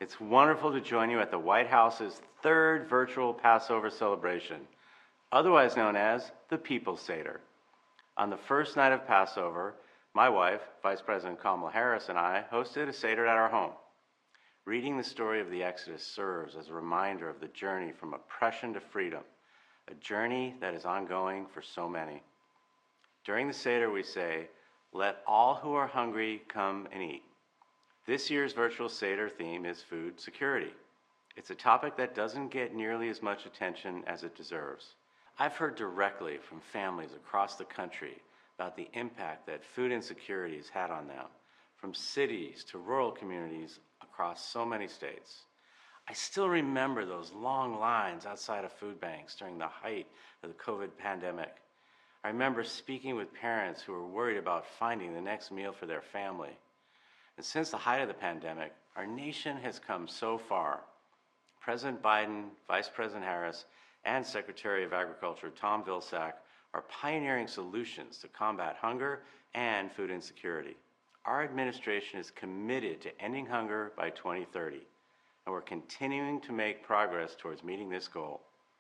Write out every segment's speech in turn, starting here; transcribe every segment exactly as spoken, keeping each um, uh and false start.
It's wonderful to join you at the White House's third virtual Passover celebration, otherwise known as the People's Seder. On the first night of Passover, my wife, Vice President Kamala Harris, and I hosted a Seder at our home. Reading the story of the Exodus serves as a reminder of the journey from oppression to freedom, a journey that is ongoing for so many. During the Seder, we say, "Let all who are hungry come and eat." This year's virtual Seder theme is food security. It's a topic that doesn't get nearly as much attention as it deserves. I've heard directly from families across the country about the impact that food insecurity has had on them, from cities to rural communities across so many states. I still remember those long lines outside of food banks during the height of the COVID pandemic. I remember speaking with parents who were worried about finding the next meal for their family. And since the height of the pandemic, our nation has come so far. President Biden, Vice President Harris, and Secretary of Agriculture Tom Vilsack are pioneering solutions to combat hunger and food insecurity. Our administration is committed to ending hunger by twenty thirty, and we're continuing to make progress towards meeting this goal.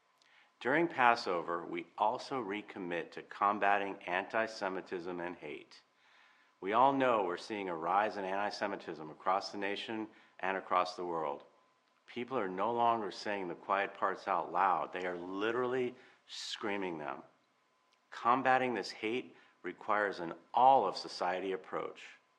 During Passover, we also recommit to combating anti-Semitism and hate. We all know we're seeing a rise in anti-Semitism across the nation and across the world. People are no longer saying the quiet parts out loud. They are literally screaming them. Combating this hate requires an all-of-society approach.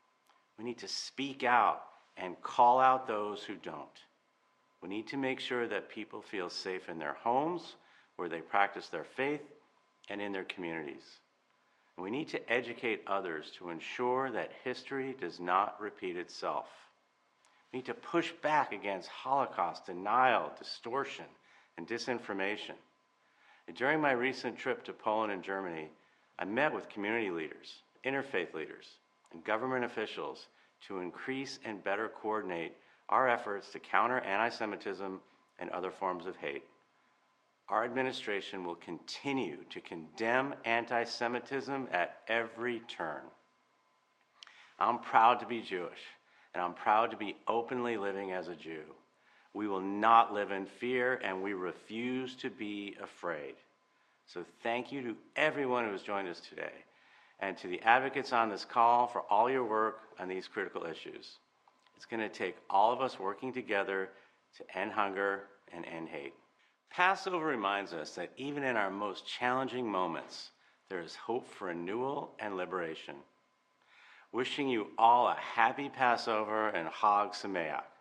We need to speak out and call out those who don't. We need to make sure that people feel safe in their homes, where they practice their faith, and in their communities. And we need to educate others to ensure that history does not repeat itself. We need to push back against Holocaust denial, distortion, and disinformation. And during my recent trip to Poland and Germany, I met with community leaders, interfaith leaders, and government officials to increase and better coordinate our efforts to counter anti-Semitism and other forms of hate. Our administration will continue to condemn anti-Semitism at every turn. I'm proud to be Jewish, and I'm proud to be openly living as a Jew. We will not live in fear, and we refuse to be afraid. So thank you to everyone who has joined us today, and to the advocates on this call for all your work on these critical issues. It's going to take all of us working together to end hunger and end hate. Passover reminds us that even in our most challenging moments, there is hope for renewal and liberation. Wishing you all a happy Passover and Chag Sameach.